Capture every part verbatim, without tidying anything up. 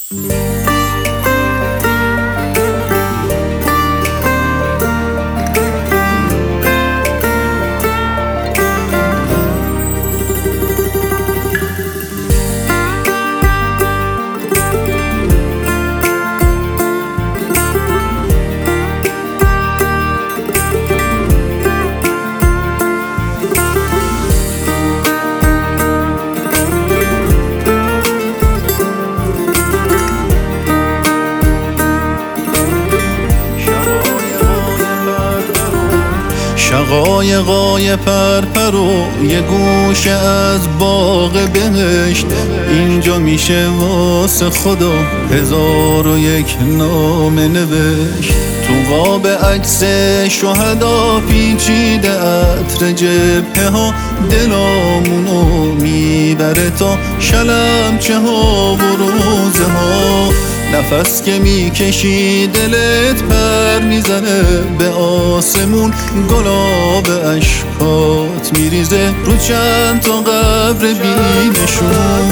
شقایقای پرپر و یه گوشه از باغ بهشت، اینجا میشه واسه خدا هزار و یک نامه نوشت. تو قاب عکس شهدا پیچیده عطر جبهه ها، دلامونو میبره تا شلمچه ها و روزه ها. نفس که میکشی دلت پر میزنه به آسمون، گلاب اشکات میریزه رو چند تا قبر بینشون.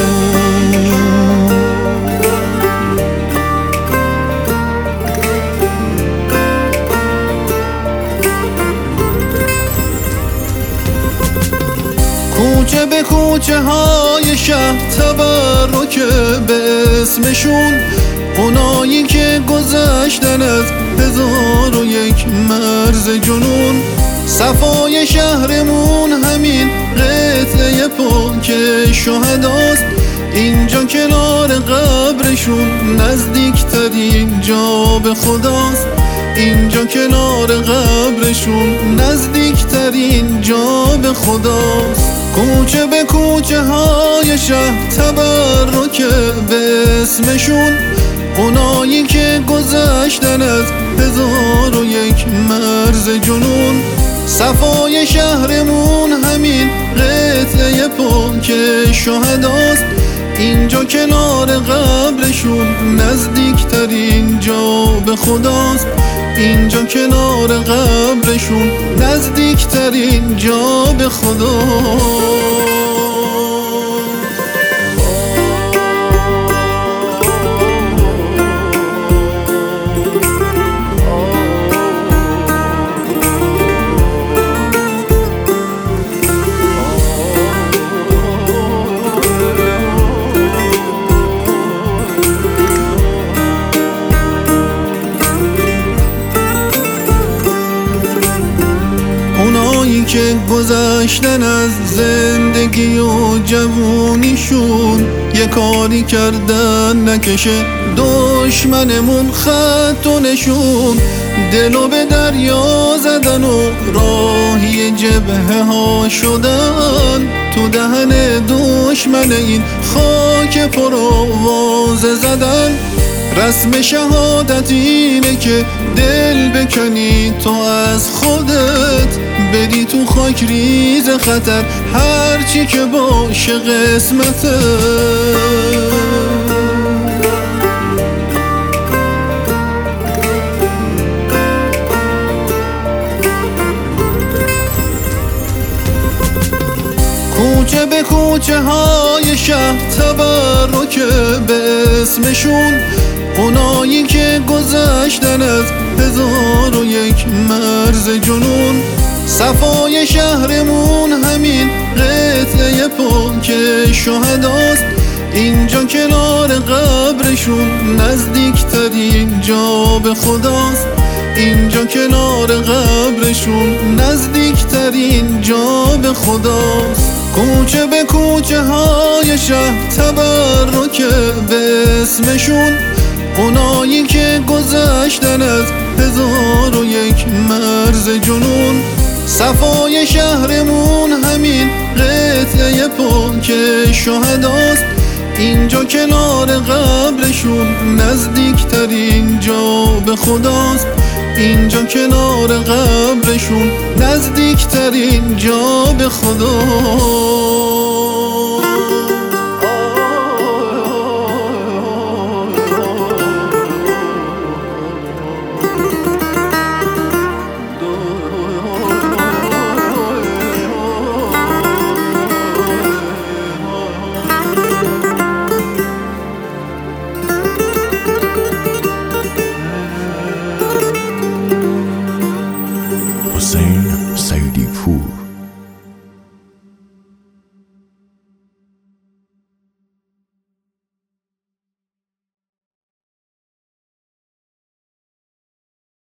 کوچه به کوچه های شهر تبرک به اسمشون، اونایی که گذشتن از هزار و یک مرز جنون. صفای شهرمون همین قطعه پاک شهداست، اینجا کنار قبرشون نزدیکترین جا به خداست. اینجا کنار قبرشون نزدیکترین جا به خداست. کوچه به کوچه های شهر تبرک به اسمشون، اونایی که گذشتن از هزار و یک مرز جنون. صفای شهرمون همین قطعه پاک شهداست، اینجا کنار قبرشون نزدیکترین جا به خداست. اینجا کنار قبرشون نزدیکترین جا به خداست. که گذشتن از زندگی و جوونیشون، یه کاری کردن نکشه دشمنمون خط و نشون. دلو به دریا زدن و راهی جبهه ها شدن، تو دهن دشمن این خاک پرآوازه زدن. رسم شهادت اینه که دل بکنی تو از خودت، بدی تو خاک ریز خطر هرچی که باشه قسمته. کوچه به کوچه های شهر تبرک به اسمشون، اونایی که گذشتن از هزار و یک مرز جنون. صفای شهرمون همین قطعه پاک شهداست، اینجا کنار قبرشون نزدیکترین جا به خداست. اینجا کنار قبرشون نزدیکترین جا به خداست. کوچه به کوچه های شهر تبرک به اسمشون، اونایی که گذشتن از هزار و یک مرز جنون. صفای شهرمون همین قطعه پاک شهداست، اینجا کنار قبرشون نزدیکترین جا به خداست. اینجا کنار قبرشون نزدیکترین جا به خداست.